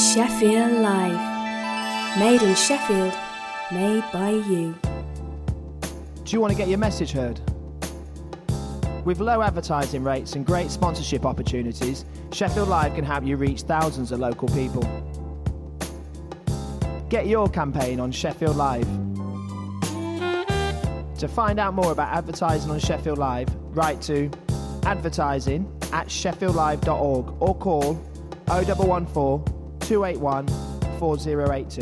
Sheffield Live. Made in Sheffield, made by you. Do you want to get your message heard? With low advertising rates and great sponsorship opportunities, Sheffield Live can help you reach thousands of local people. Get your campaign on Sheffield Live. To find out more about advertising on Sheffield Live, write to advertising@sheffieldlive.org or call 0114 281 4082.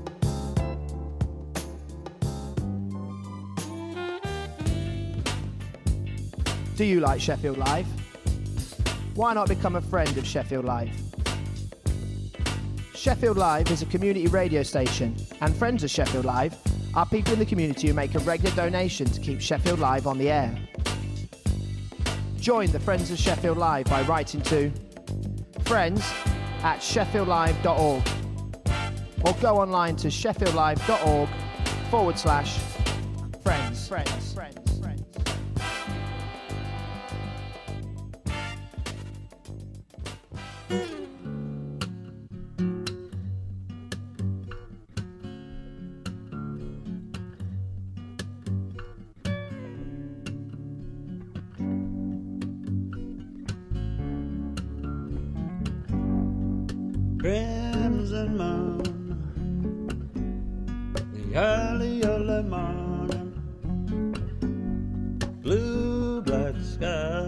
Do you like Sheffield Live? Why not become a friend of Sheffield Live? Sheffield Live is a community radio station, and friends of Sheffield Live are people in the community who make a regular donation to keep Sheffield Live on the air. Join the Friends of Sheffield Live by writing to friends@sheffieldlive.org or go online to sheffieldlive.org/friends. Crimson moon, the early morning, blue black sky.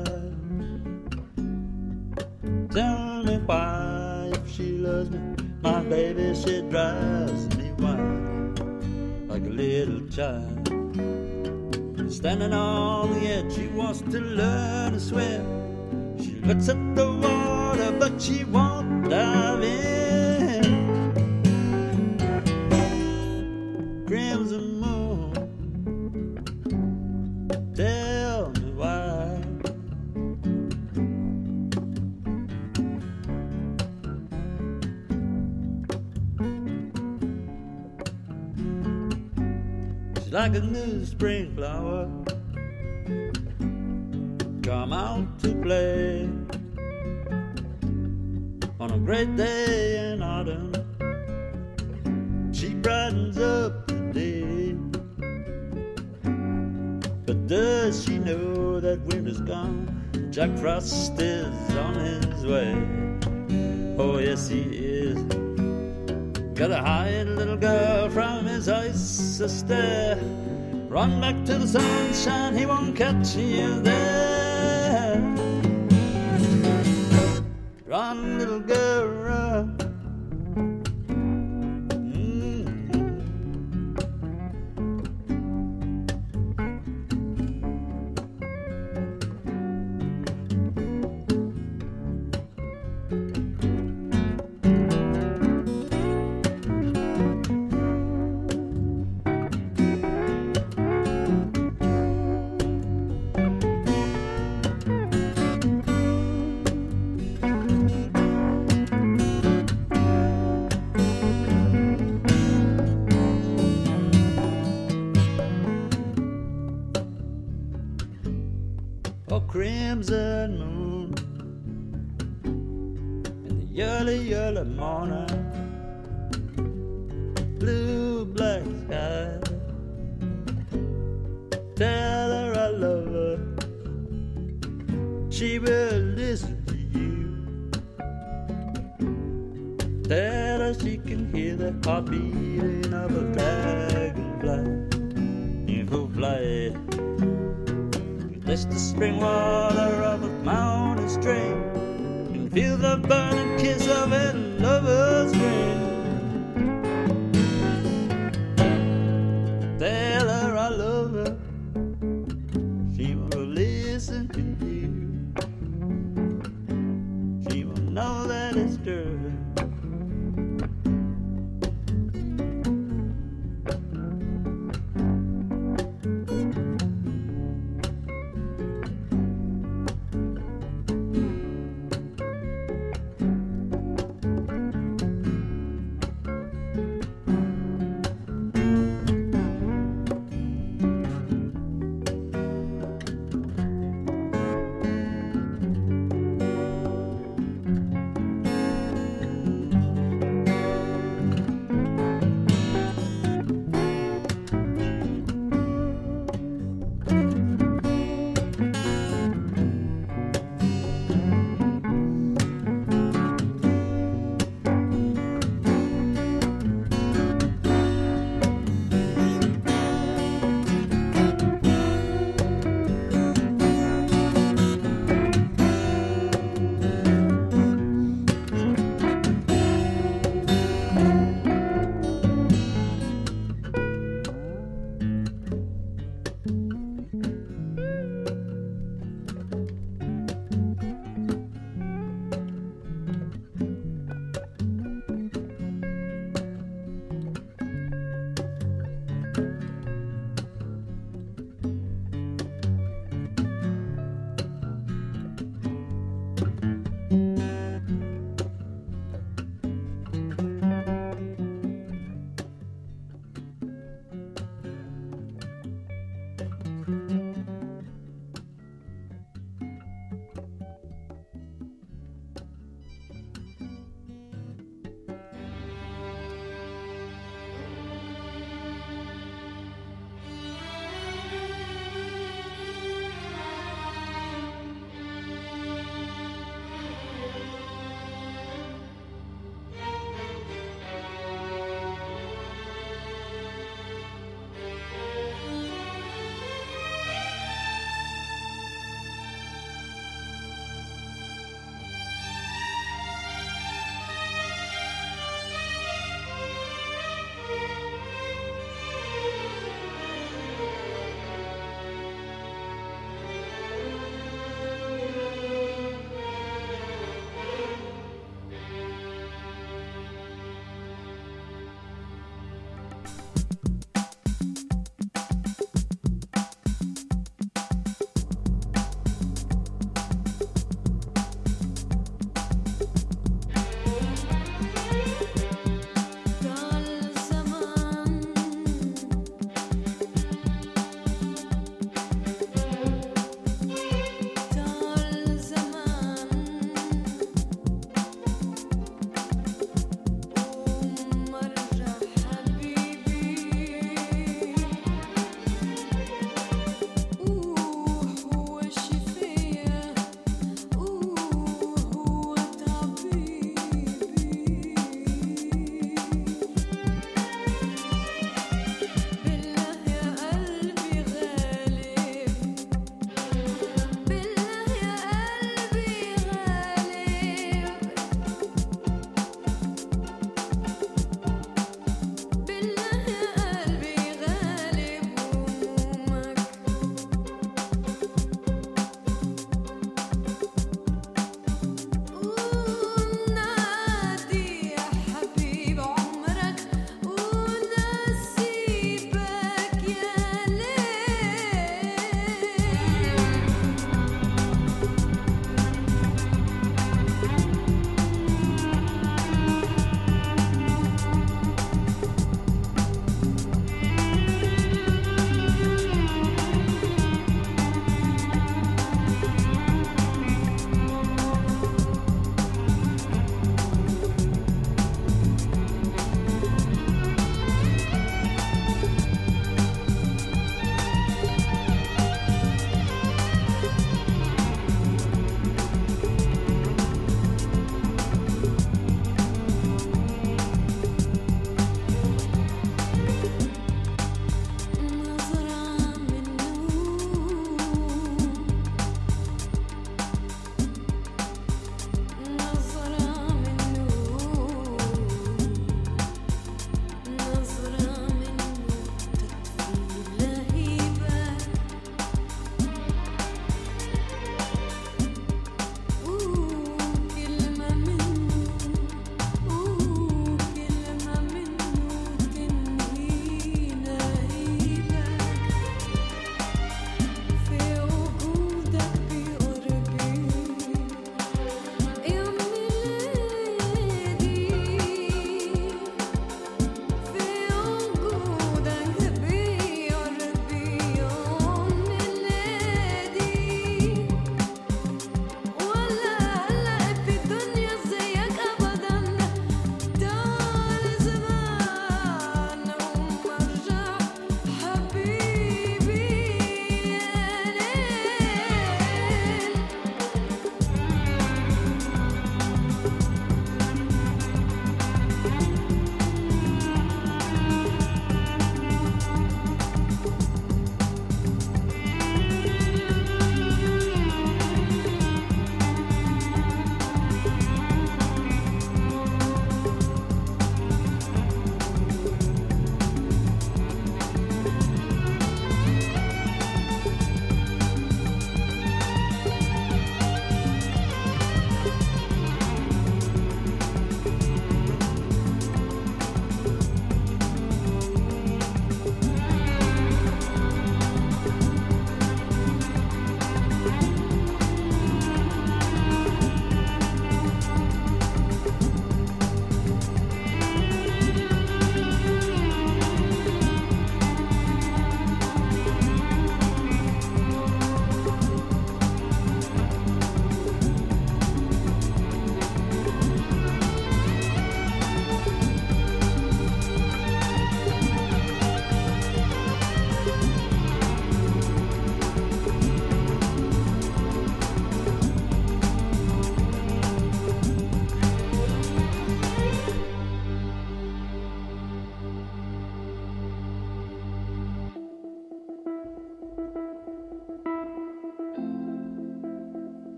Tell me why, if she loves me, my baby, she drives me wild, like a little child. Standing on the edge, she wants to learn to swim. She looks at the water, but she won't dive in. Crimson moon, tell me why. She's like a new spring flower, come out to play. On a great day in autumn, she brightens up the day. But does she know that winter's gone? Jack Frost is on his way. Oh yes he is. Gotta hide, little girl, from his ice a stare. Run back to the sunshine, he won't catch you there. Run, little girl, run. Crimson moon in the early morning, blue black sky. Tell her I love her, she will listen to you. Tell her she can hear the heartbeating of a dragonfly. You who fly, taste the spring water of a mountain stream, and feel the burning kiss of a lover's ring. Tell her I love her, she will listen to you. She will know that it's true.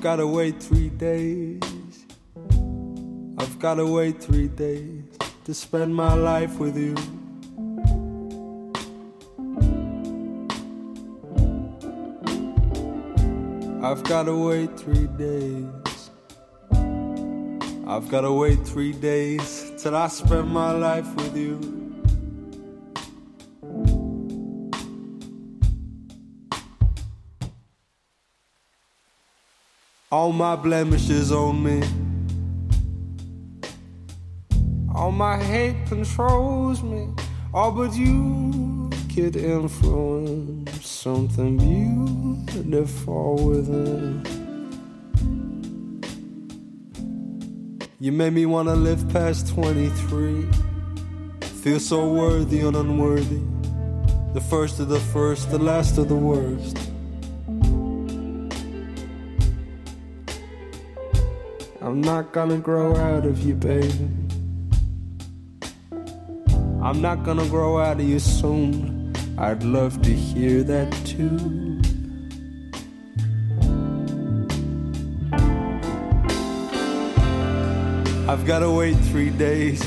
gotta wait 3 days. I've gotta wait 3 days to spend my life with you. I've gotta wait 3 days. I've gotta wait 3 days till I spend my life with you. All my blemishes on me, all my hate controls me. All but you could influence something beautiful within. You made me wanna live past 23, feel so worthy and unworthy, the first of the first, the last of the worst. I'm not gonna grow out of you, baby. I'm not gonna grow out of you soon. I'd love to hear that too. I've gotta wait 3 days.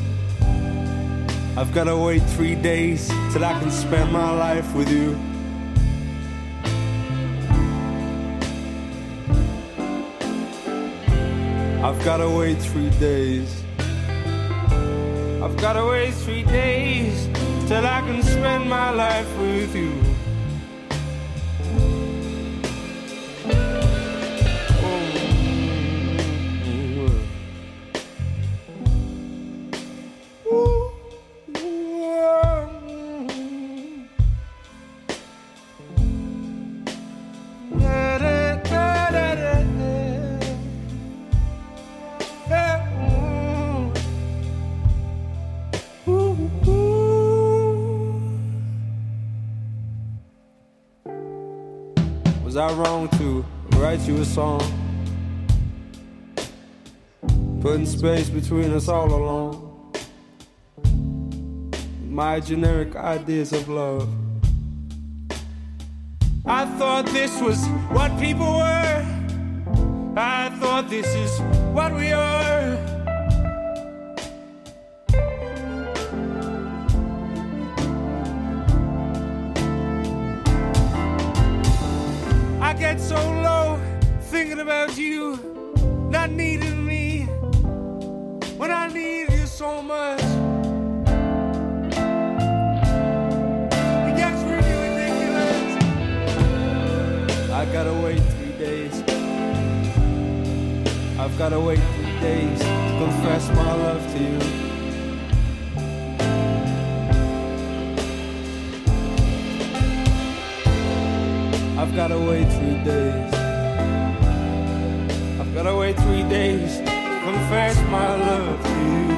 I've gotta wait 3 days till I can spend my life with you. I've gotta wait 3 days. I've gotta wait 3 days till I can spend my life with you. Was I wrong to write you a song, putting space between us all along? My generic ideas of love. I thought this was what people were. I thought this is what we are. I get so low thinking about you, not needing me when I need you so much. It gets really ridiculous. I gotta wait 3 days. I've gotta wait 3 days to confess my love to you. I've gotta wait 3 days. I've gotta wait 3 days to confess my love to you.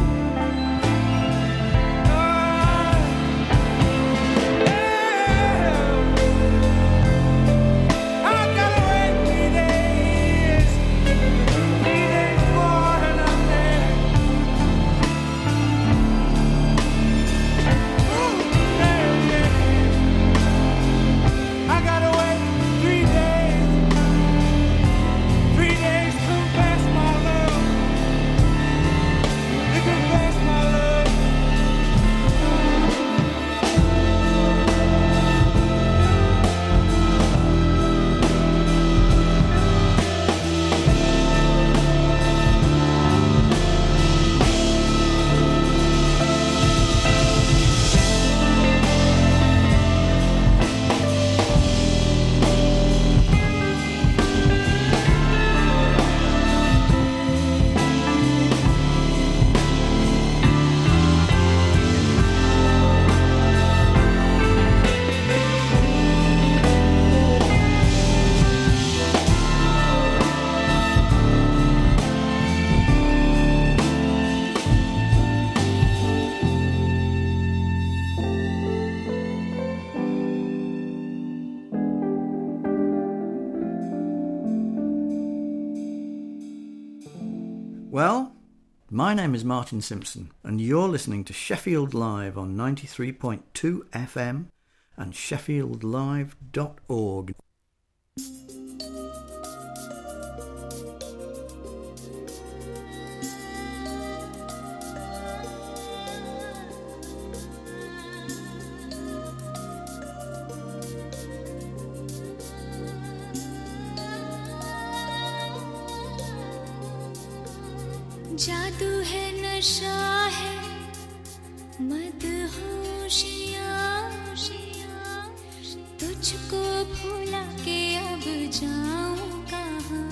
Well, my name is Martin Simpson, and you're listening to Sheffield Live on 93.2 FM and sheffieldlive.org. जादू है नशा है मदहोशियाँ तुझको भुला के अब जाऊं कहाँ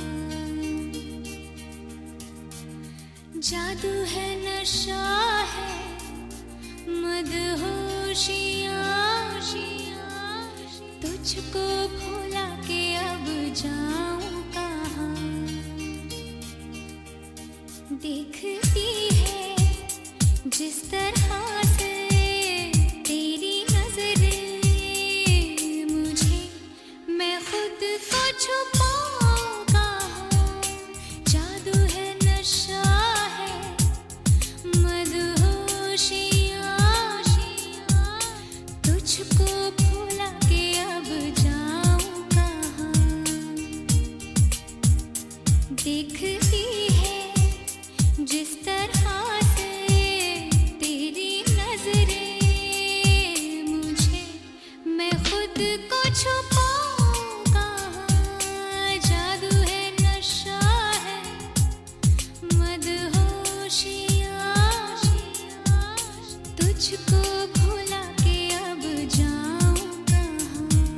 जादू है नशा है मदहोशियाँ तुझको भुला के अब जाऊं कहाँ देखती है जिस तरह से तेरी नजरें मुझे मैं खुद को छुपाऊं कहाँ जादू है नशा है मदहोशियाँ तुझको भुला के अब जाऊं कहाँ देखती है जिस तरह से तेरी नजरें मुझे मैं खुद को छुपाऊं कहाँ जादू है नशा है मदहोशियाँ तुझको भुला के अब जाऊं कहाँ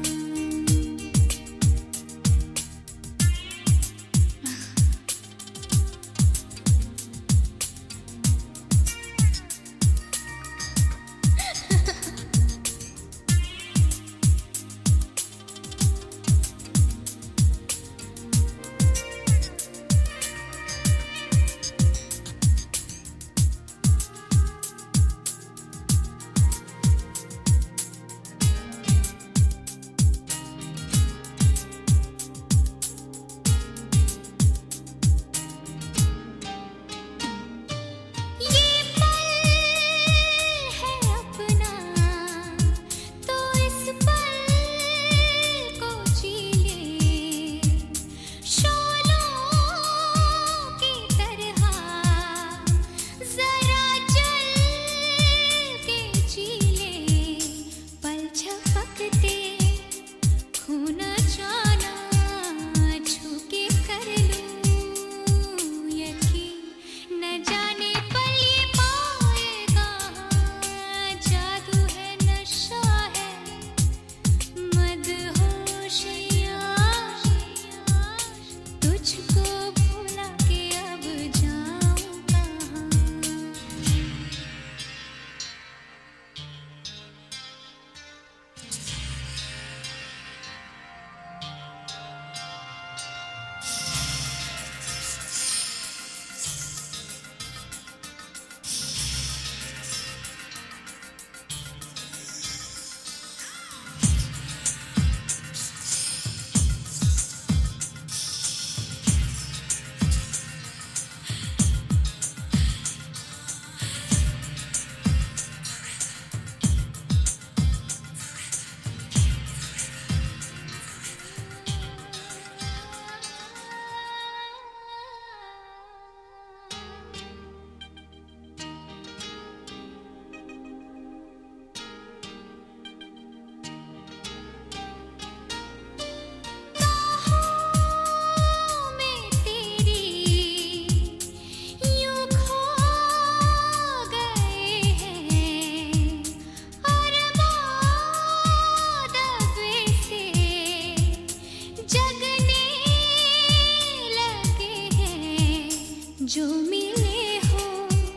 जो मिले हो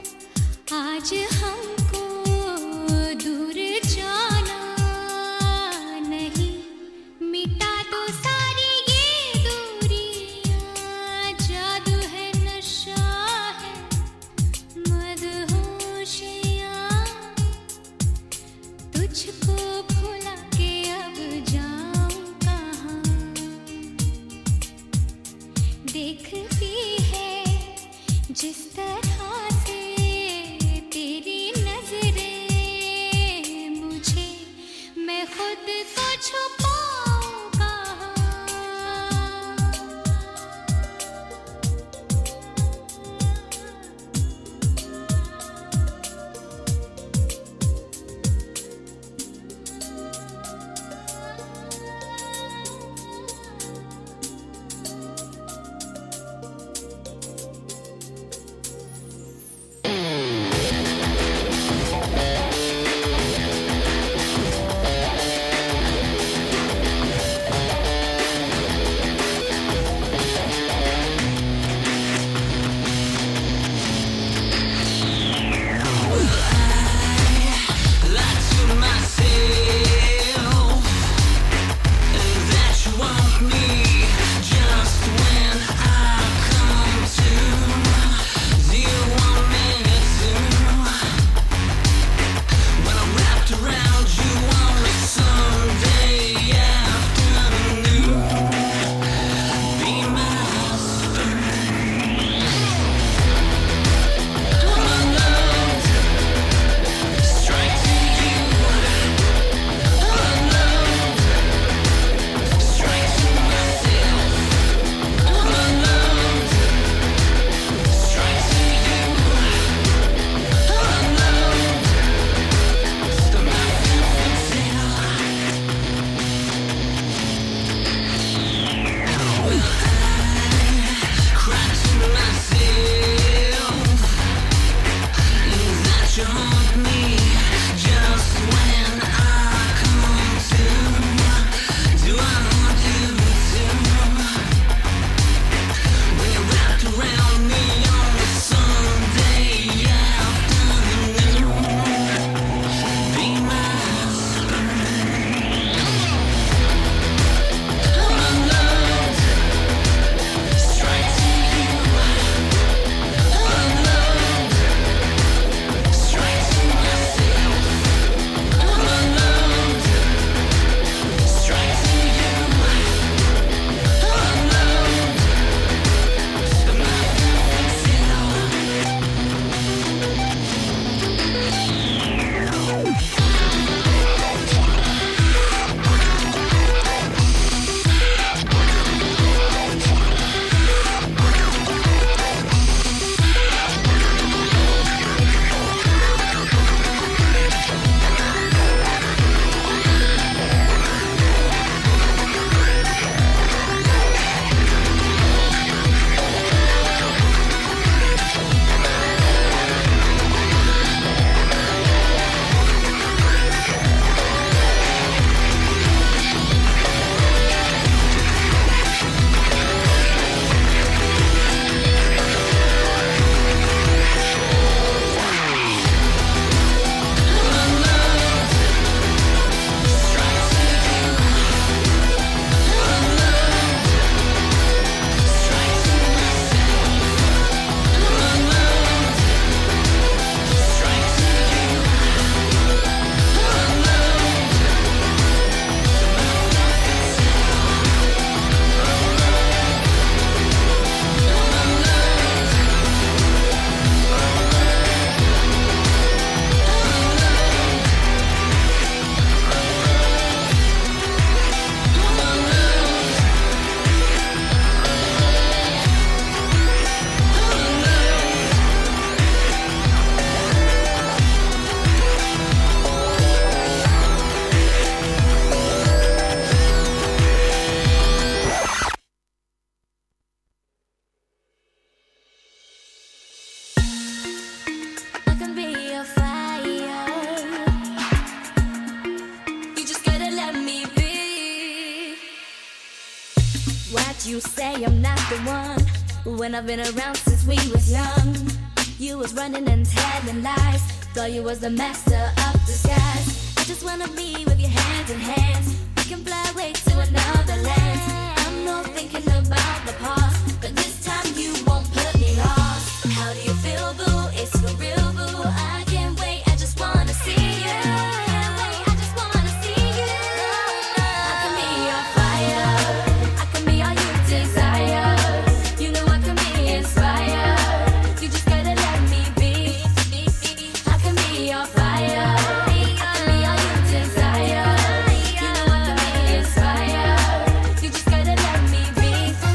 आज हमको दूर जाना नहीं मिटा दो सारी ये दूरियां जादू है नशा है मदहोशियां तुझको भुला के अब जाऊं कहाँ देखती है जिस तरह से तेरी नजरें मुझे मैं खुद को छुपाऊं कहाँ you say I'm not the one. When I've been around since we was young, you was running and telling lies. Thought you was the master of disguise. I just wanna be with your hand in hand. We can fly away to another land. I'm not thinking about the past, but this time you won't put me lost. How do you feel, boo? It's for real, boo. I can't wait, I just wanna see you. Can't wait, I just wanna see you. I can be your fire, I can be all you desire. You know I can be inspired. You just gotta let me be. I can be your fire, I can be all you desire. You know I can be inspired. You just gotta let me be.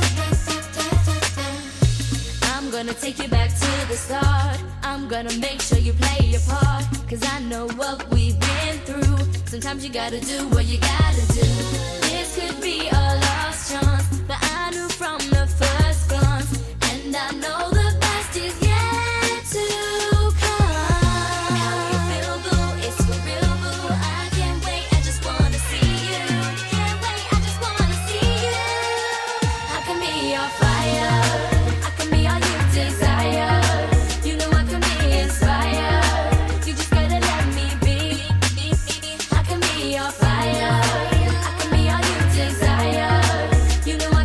I'm gonna take you back to the start. I'm gonna make sure you play your part. Cause I know what we've been through. Sometimes you gotta do what you gotta do. This could be a lost chance, but I knew from the first glance. And I know the best is yet to come. How do you feel, boo? It's for real, boo. I can't wait, I just wanna see you. Can't wait, I just wanna see you. I can be your fire, I can be all you desire. You know I can be inspired. You just gotta let me be. I can be your fire, I can be all you desire. You know I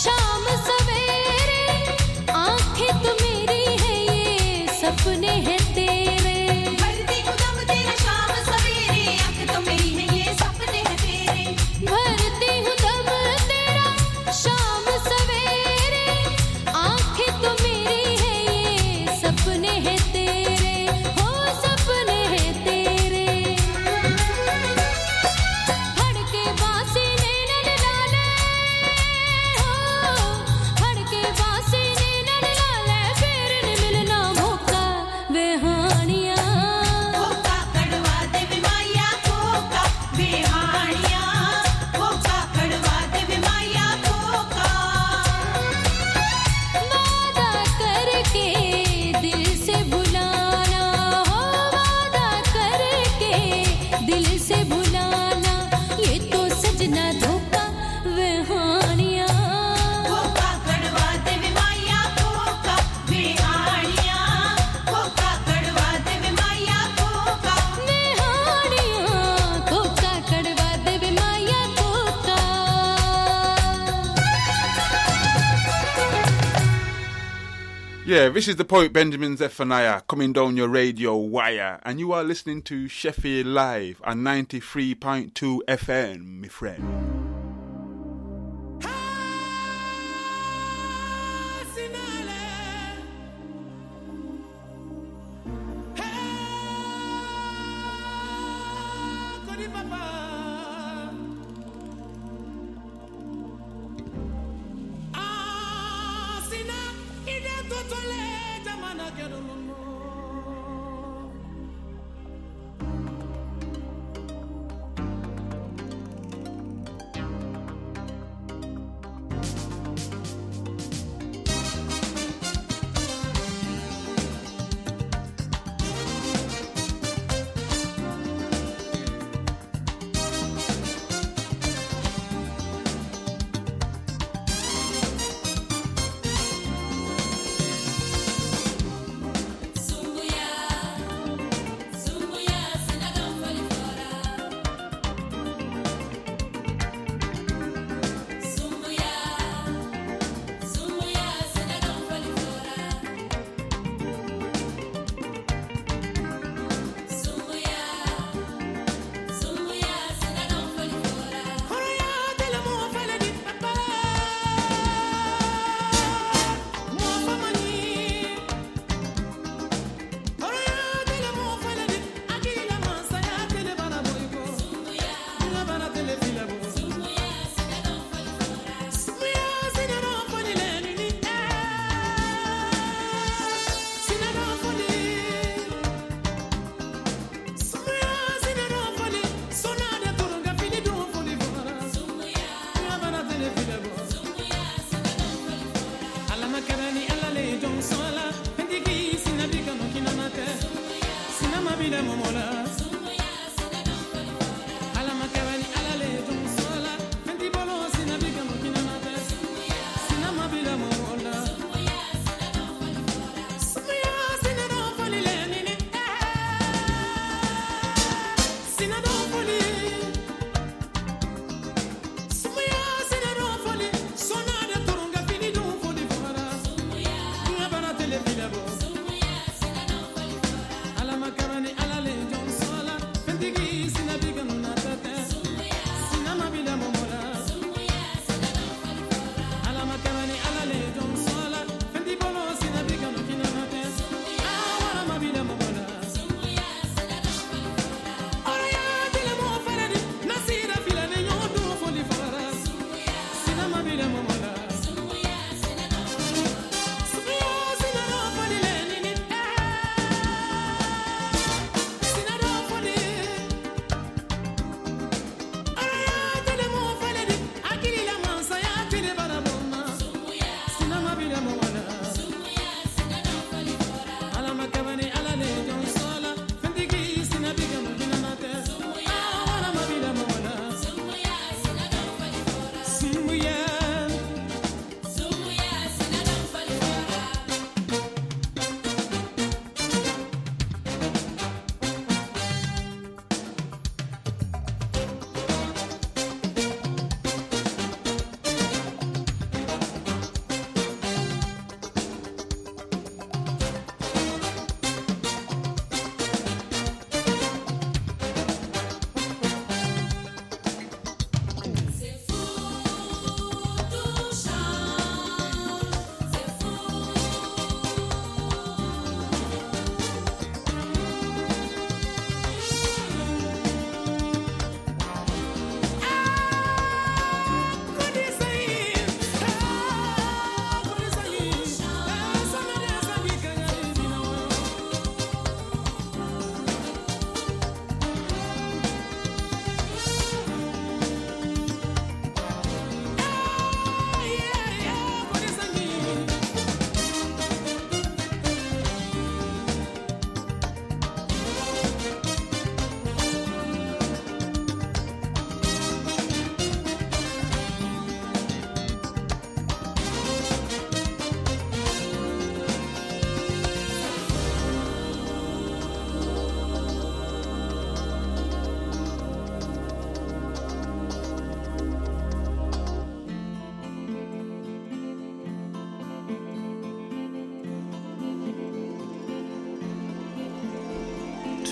शाम सवेरे आंखें तो मेरी है ये सपने हैं तेरे भरती हूँ दम तेरा शाम सवेरे आंखें तो मेरी है ये सपने हैं तेरे भरती हूँ दम तेरा शाम सवेरे आंखें तो मेरी है ये सपने हैं तेरे हो सपने हैं तेरे हड़के बांसी नैन लाले हो हड़के बांसी नैन लाले फिर न मिलना मौका बेहानिया कोका कड़वा दे माया कोका बेहानिया कोका कड़वा दे माया कोका वादा करके दिल से भुलाना हो वादा करके दिल से भुलाना ये तो सजना धोखा बेहानिया कोका कड़वा दे माया कोका बेहानिया कोका कड़वा दे माया कोका बेहानिया कोका कड़वा दे माया कोका Yeah, this is the poet Benjamin Zephaniah coming down your radio wire, and you are listening to Sheffield Live on 93.2 FM, my friend.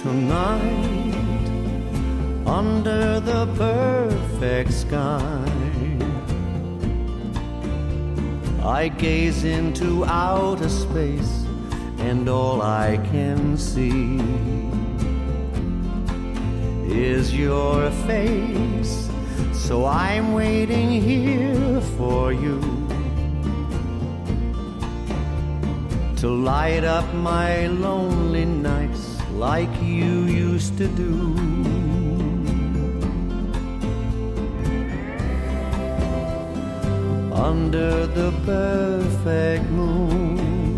Tonight, under the perfect sky, I gaze into outer space, and all I can see is your face. So I'm waiting here for you to light up my lonely nights like you used to do. Under the perfect moon,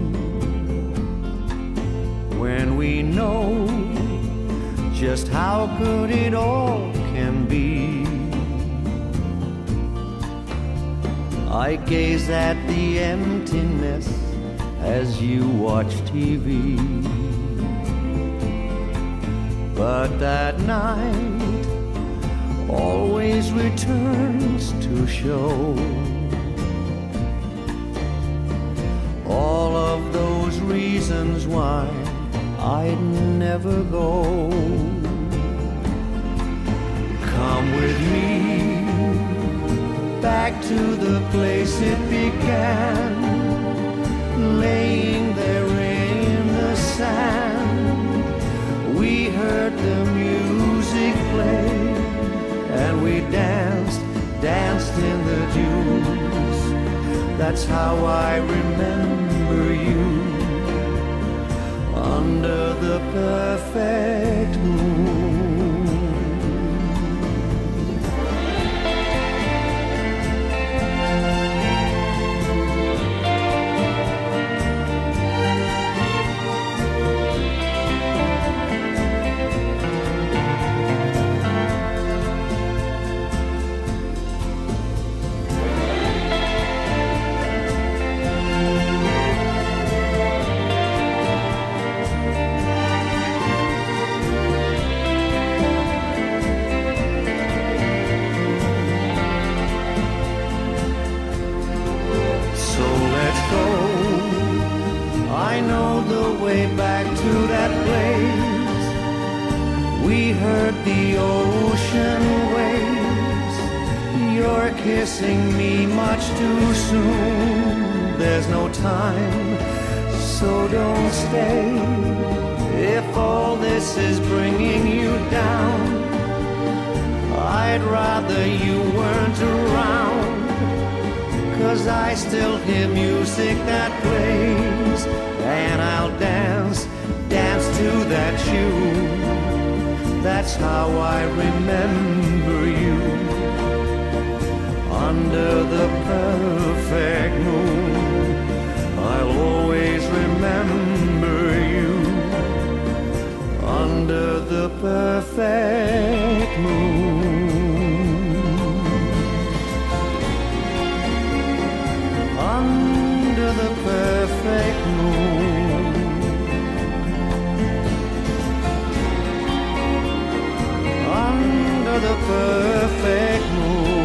when we know just how good it all can be, I gaze at the emptiness as you watch TV. But that night always returns to show all of those reasons why I'd never go. Come with me back to the place it began, laying there in the sand. We heard the music play, and we danced in the dews. That's how I remember you, under the perfect moon. I know the way back to that place. We heard the ocean waves. You're kissing me much too soon. There's no time, so don't stay. If all this is bringing you down, I'd rather you weren't around. 'Cause I still hear music that plays, and I'll dance to that tune. That's how I remember you, under the perfect moon. I'll always remember you, under the perfect moon. Under the perfect moon, under the perfect moon.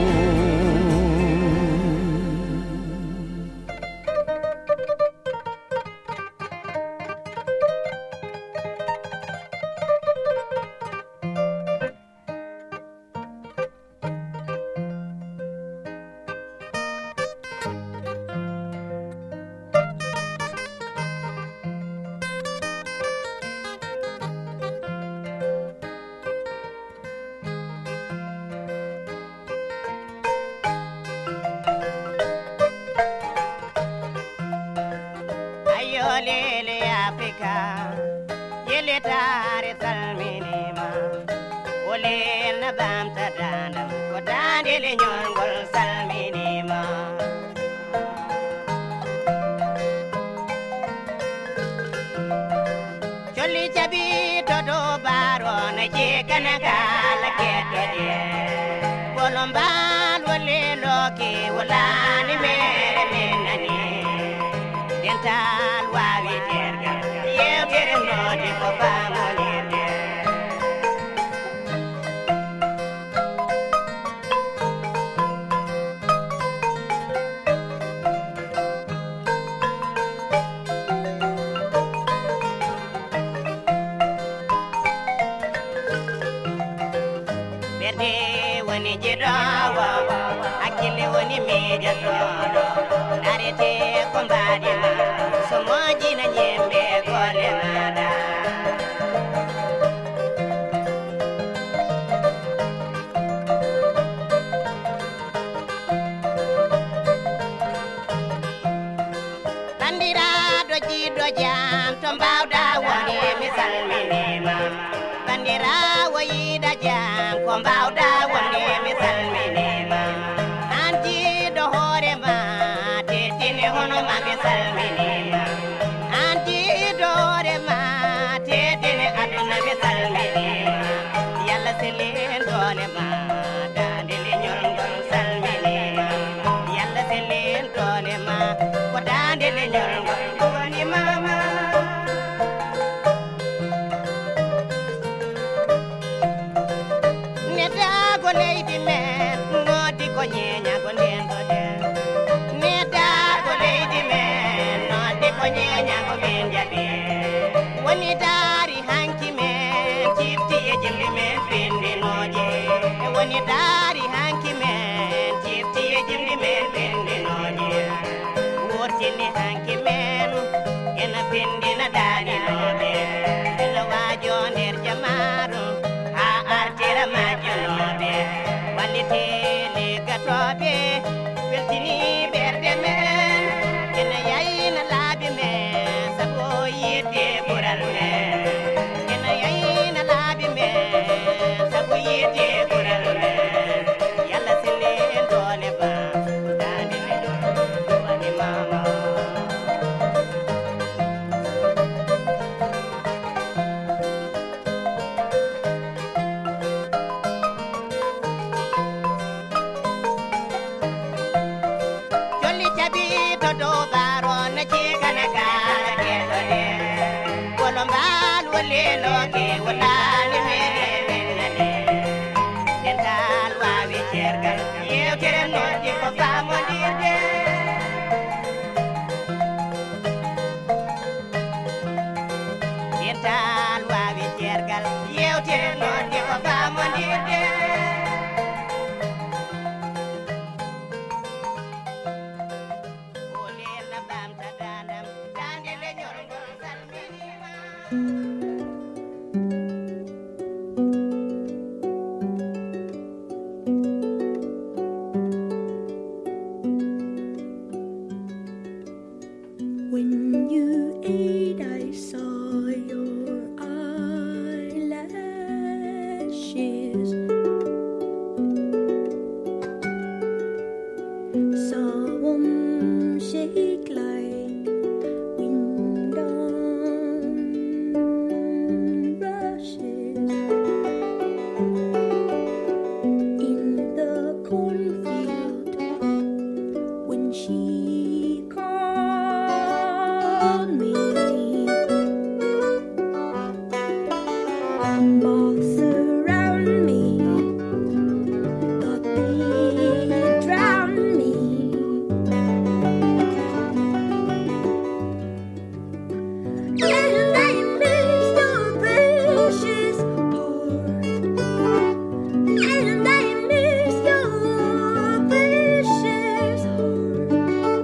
Julde woni jiɗowo hakkille woni miijotoɗo arete ko mbaɗima so moƴina ñembe golle maɗa bandiraɗo jiɗɗo jam to mbawɗa woni mi salminima bandirawo yiɗa jam ko mbawɗa woni mi salminima an jiɗɗo hoorema tettini hono ma mi salminima an jiɗɗo hoorema tettini aduna mi salminima yalla selin dolema dande leñolngol salminima yalla selin dolema ko dande leñolngol woni mama nedago leydi men noddi ko ñeñago nden ɗo den nedago leydi men noddi ko ñeñago min jaɓi woni daari hanki men cifti e jimli men pindinoje woni daari hanki men cifti e jimli men pindinoje wurtini hanki men ena pindina daarinoɓe ena waajo nder jamaru ha artira majjunoɓe wallite liggatoɓe weltini ɓerde men ena yayna laabi men sago yidde ɓural men ena yayna laabi men sago yidde ɓural men yalla sinen dole ba dande men wani mama jolli jaɓi to dow baro no jigana kala keɗoɗe wolo mbal wolleloke wolani mere wennane dental wawi cergal yewtere noddi ko famodirde dental wawi cergal yewtere noddi ko famodirde olena bamta dandam dande leñolngol salminima When you ate, I saw your eyelashes. Saw them shake like wind on rushes in the cornfield when she called me. Moths around me thought they'd drown me. And I miss your precious heart. And I miss your precious heart.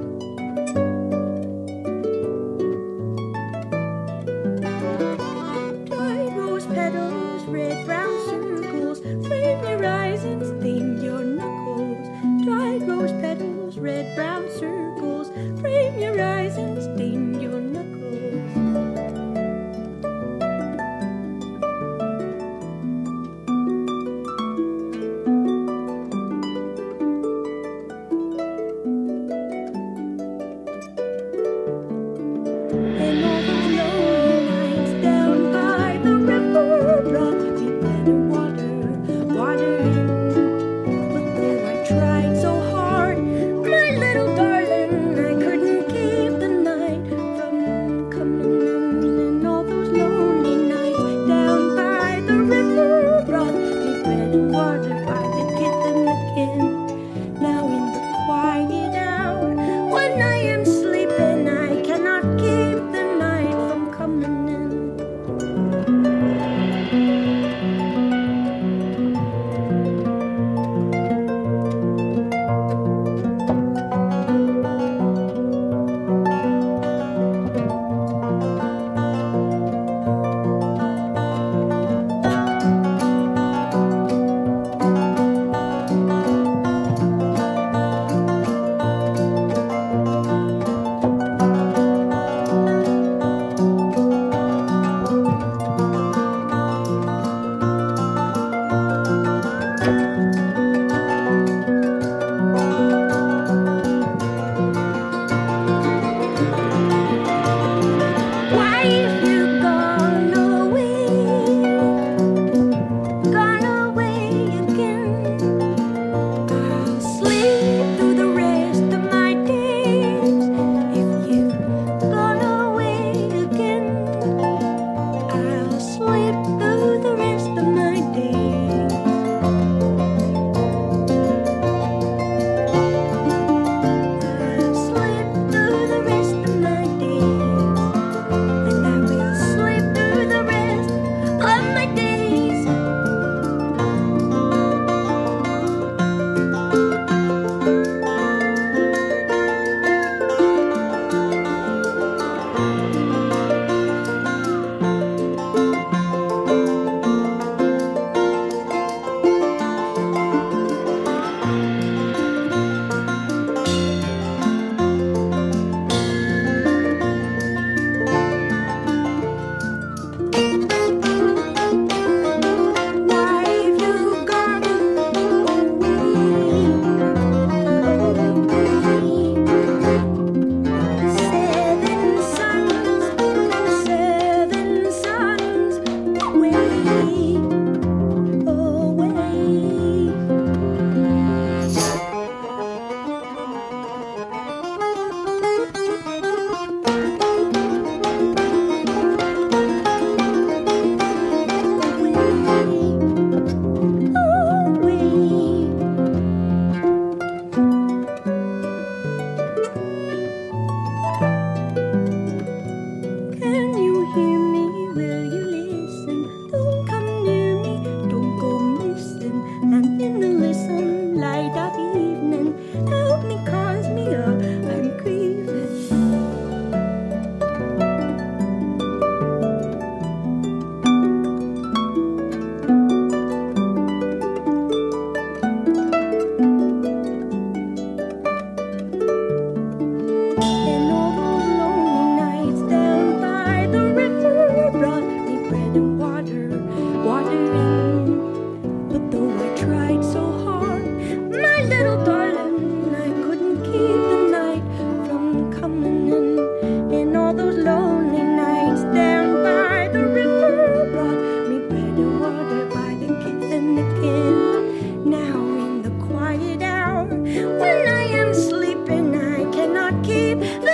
Dried rose petals, red brown circles, frame your eyes and stain your knuckles. Dried rose petals, red brown circles, frame your eyes and stain your knuckles. And all those lonely nights down by the river brought me better water in. But though I tried so hard, my little darling, I couldn't keep the night from coming. And all those lonely nights down by the river brought me bread and water. I could get them again. Now in the quiet hour, when I am sleeping, I cannot keep them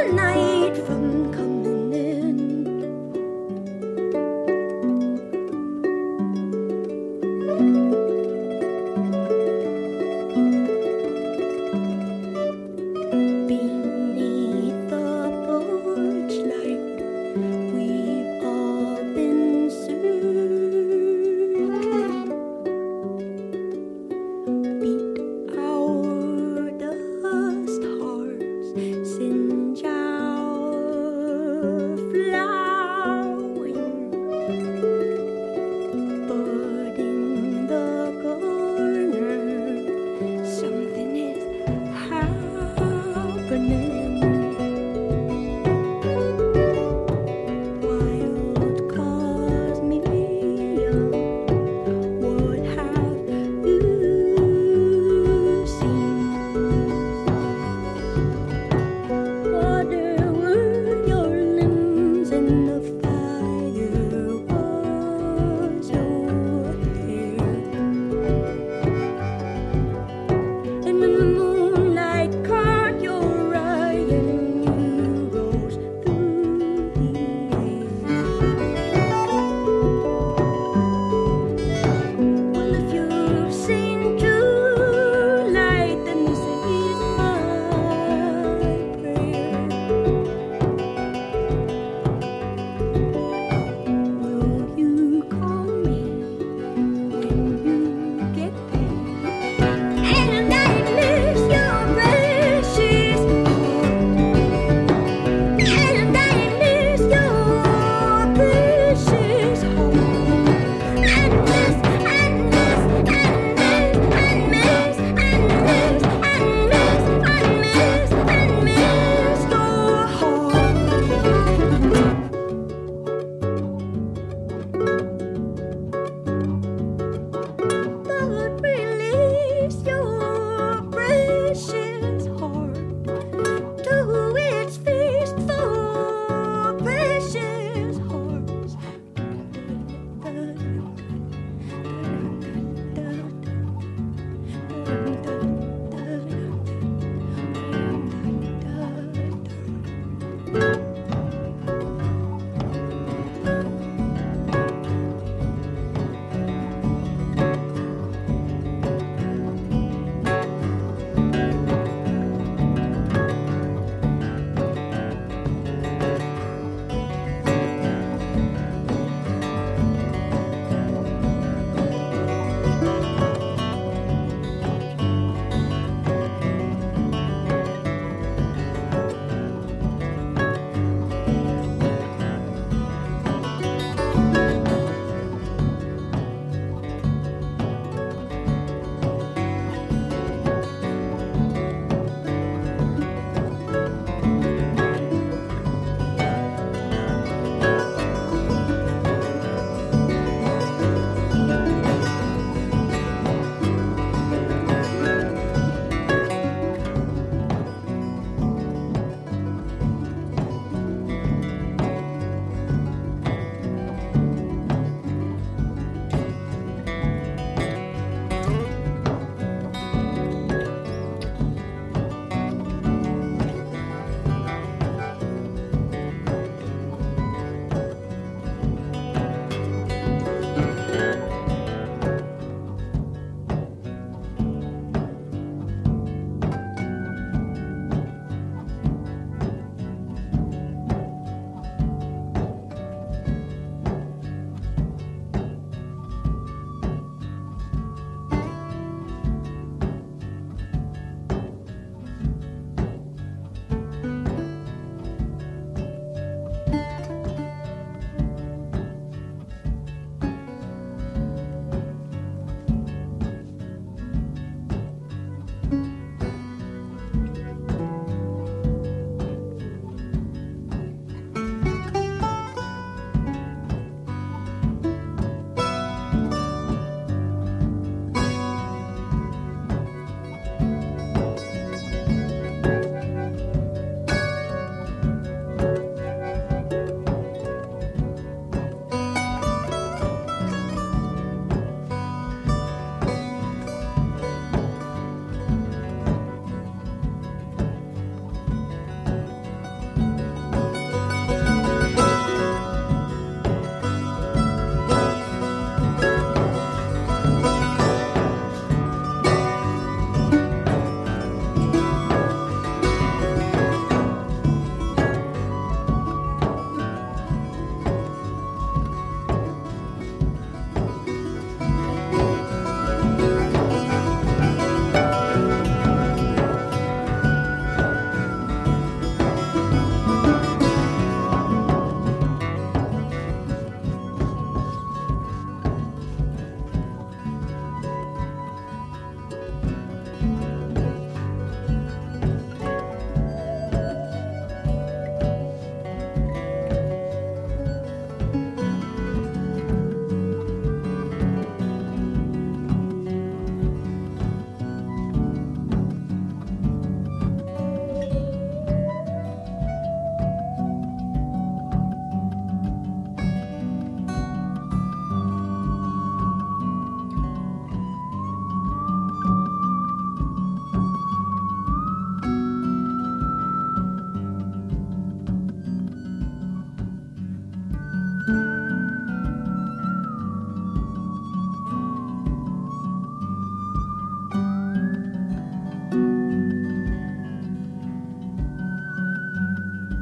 the night.